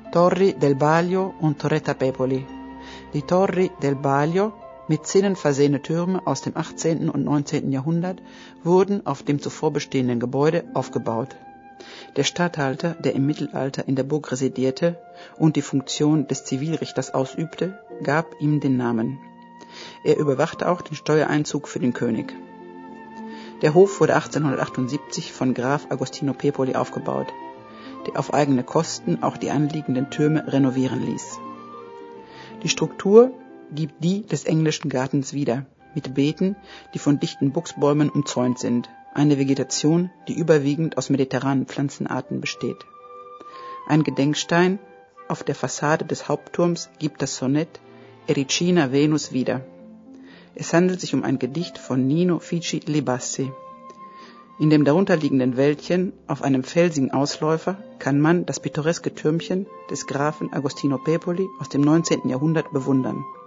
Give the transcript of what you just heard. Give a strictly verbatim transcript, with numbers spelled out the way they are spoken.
Torri del Balio und Torretta Pepoli. Die Torri del Balio, mit Zinnen versehene Türme aus dem achtzehnten und neunzehnten Jahrhundert, wurden auf dem zuvor bestehenden Gebäude aufgebaut. Der Statthalter, der im Mittelalter in der Burg residierte und die Funktion des Zivilrichters ausübte, gab ihm den Namen. Er überwachte auch den Steuereinzug für den König. Der Hof wurde achtzehnhundertachtundsiebzig von Graf Agostino Pepoli aufgebaut, der auf eigene Kosten auch die anliegenden Türme renovieren ließ. Die Struktur gibt die des englischen Gartens wieder, mit Beeten, die von dichten Buchsbäumen umzäunt sind, eine Vegetation, die überwiegend aus mediterranen Pflanzenarten besteht. Ein Gedenkstein auf der Fassade des Hauptturms gibt das Sonett Ericina Venus wieder. Es handelt sich um ein Gedicht von Nino Fici Libassi. In dem darunterliegenden Wäldchen, auf einem felsigen Ausläufer, kann man das pittoreske Türmchen des Grafen Agostino Pepoli aus dem neunzehnten Jahrhundert bewundern.